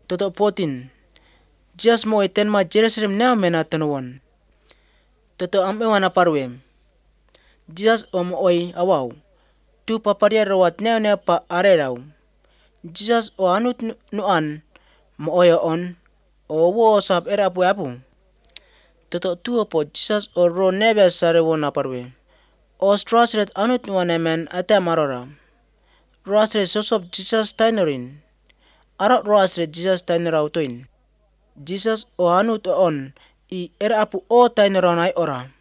Toto 14. Jesus mo iten ma Jerusalem nea mena tanawon. Toto am ewana parwem. Jesus om oi awaw. Tu paparia rawat nea pa areraw. Jesus o anut nuan mo oyo on o wo sap erapu apu. Toto tuo po Jesus o ro nebe sare wona parwe. O strasret anut nuan emen ate marora. Roasre sosop Jesus tainorin. Arak roasre Jesus tainorau toin. Jesus o anut on i erapu o tainoranai ora.